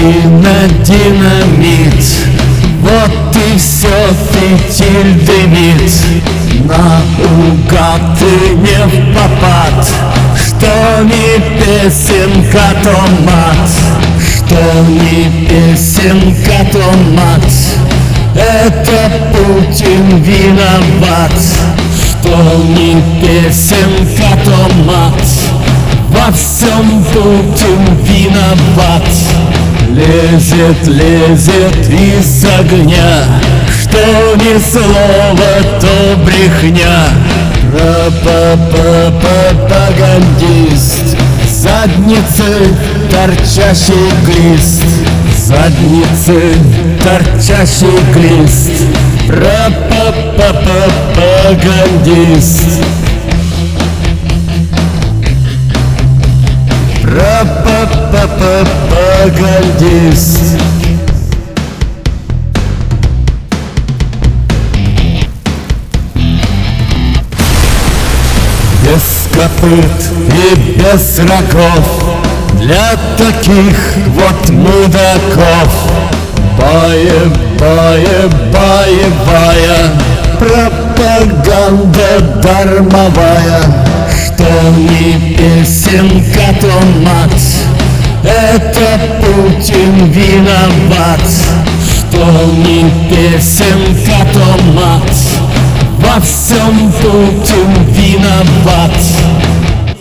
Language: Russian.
Паутина, динамит, вот и все, фитиль дымит. Наугад и не впопад, что ни песенка, то мат, что ни песенка, то мат. Это Путин виноват, что ни песенка, то мат. Во всем Путин виноват. Лезет, лезет из огня, что ни слова, то брехня. Пропагандист, задницы торчащий глист, задницы торчащий глист. Пропагандист, пропагандист. Без копыт и без рогов, для таких вот мудаков. Боевая пропаганда дармовая, что ни песенка, то мат. Это Путин виноват, что ни песенка, то мат. Во всем Путин виноват.